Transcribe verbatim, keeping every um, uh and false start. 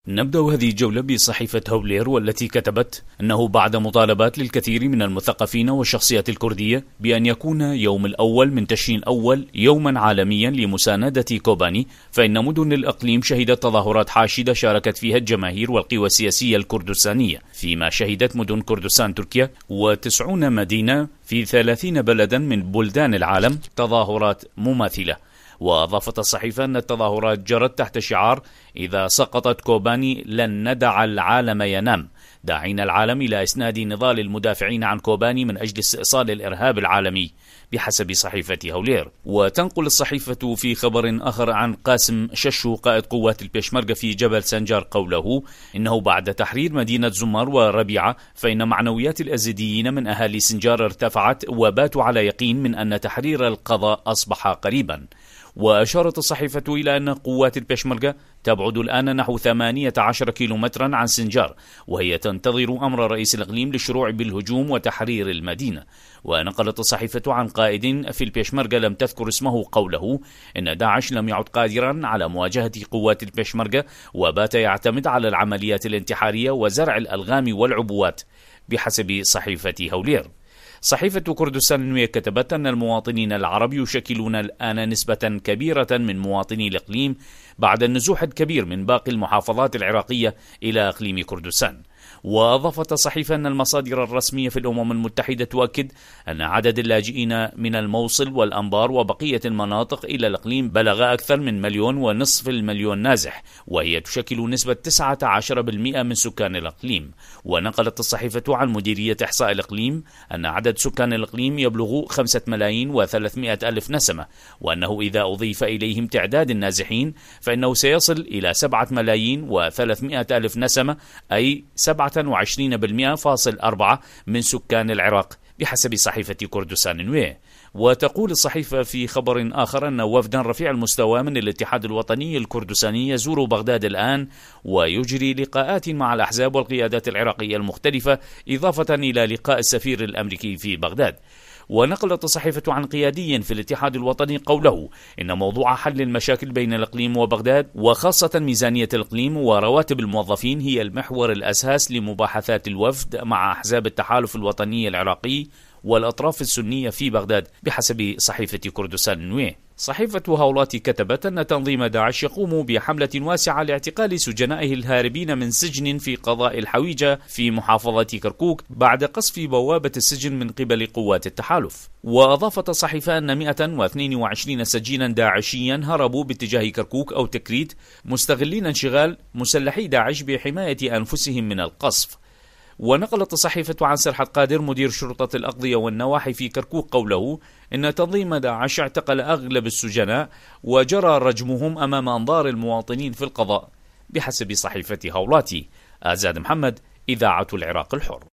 نبدأ هذه الجولة بصحيفة هولير، والتي كتبت أنه بعد مطالبات للكثير من المثقفين والشخصيات الكردية بأن يكون يوم الأول من تشرين أول يوما عالميا لمساندة كوباني، فإن مدن الإقليم شهدت تظاهرات حاشدة شاركت فيها الجماهير والقوى السياسية الكردستانية، فيما شهدت مدن كردستان تركيا وتسعون مدينة في ثلاثين بلدا من بلدان العالم تظاهرات مماثلة. وأضافت الصحيفة أن التظاهرات جرت تحت شعار إذا سقطت كوباني لن ندع العالم ينام، داعين العالم إلى إسناد نضال المدافعين عن كوباني من أجل استئصال الإرهاب العالمي بحسب صحيفة هولير. وتنقل الصحيفة في خبر آخر عن قاسم ششو قائد قوات البيشمركة في جبل سنجار قوله إنه بعد تحرير مدينة زمر وربيعة فإن معنويات الأزيديين من أهالي سنجار ارتفعت وباتوا على يقين من أن تحرير القضاء أصبح قريبا. وأشارت الصحيفة إلى أن قوات البيشمركة تبعد الآن نحو ثمانية عشر كيلومترا عن سنجار، وهي تنتظر أمر رئيس الإقليم للشروع بالهجوم وتحرير المدينة. ونقلت الصحيفة عن قائد في البيشمركة لم تذكر اسمه قوله إن داعش لم يعد قادرا على مواجهة قوات البيشمركة، وبات يعتمد على العمليات الانتحارية وزرع الألغام والعبوات بحسب صحيفة هولير. صحيفة كردستان النوية كتبت أن المواطنين العرب يشكلون الآن نسبة كبيرة من مواطني الإقليم بعد النزوح الكبير من باقي المحافظات العراقية إلى إقليم كردستان. وأضافت الصحيفة أن المصادر الرسمية في الأمم المتحدة تؤكد أن عدد اللاجئين من الموصل والأنبار وبقية المناطق إلى الإقليم بلغ أكثر من مليون ونصف المليون نازح، وهي تشكل نسبة تسعة عشر بالمئة من سكان الإقليم. ونقلت الصحيفة عن مديرية إحصاء الإقليم أن عدد سكان الإقليم يبلغ خمسة ملايين وثلاثمائة ألف نسمة، وأنه إذا أضيف إليهم تعداد النازحين فإنه سيصل إلى سبعة ملايين وثلاثمائة ألف نسمة، أي سبعة وعشرين بالمئة فاصل أربعة من سكان العراق بحسب صحيفة كردستان النوية. وتقول الصحيفة في خبر آخر أن وفدا رفيع المستوى من الاتحاد الوطني الكردستاني يزور بغداد الآن ويجري لقاءات مع الأحزاب والقيادات العراقية المختلفة، إضافة إلى لقاء السفير الأمريكي في بغداد. ونقلت الصحيفة عن قيادي في الاتحاد الوطني قوله إن موضوع حل المشاكل بين الإقليم وبغداد وخاصة ميزانية الإقليم ورواتب الموظفين هي المحور الأساس لمباحثات الوفد مع أحزاب التحالف الوطني العراقي والأطراف السنية في بغداد بحسب صحيفة كردستان النوية. صحيفة هولاتي كتبت أن تنظيم داعش يقوم بحملة واسعة لاعتقال سجنائه الهاربين من سجن في قضاء الحويجة في محافظة كركوك بعد قصف بوابة السجن من قبل قوات التحالف. وأضافت الصحيفة أن مئة واثنين وعشرين سجينا داعشيا هربوا باتجاه كركوك أو تكريت مستغلين انشغال مسلحي داعش بحماية أنفسهم من القصف. ونقلت الصحيفة عن سرحة قادر مدير شرطة الأقضية والنواحي في كركوك قوله إن تنظيم داعش اعتقل أغلب السجناء وجرى رجمهم أمام أنظار المواطنين في القضاء بحسب صحيفة هولاتي. آزاد محمد، إذاعة العراق الحر.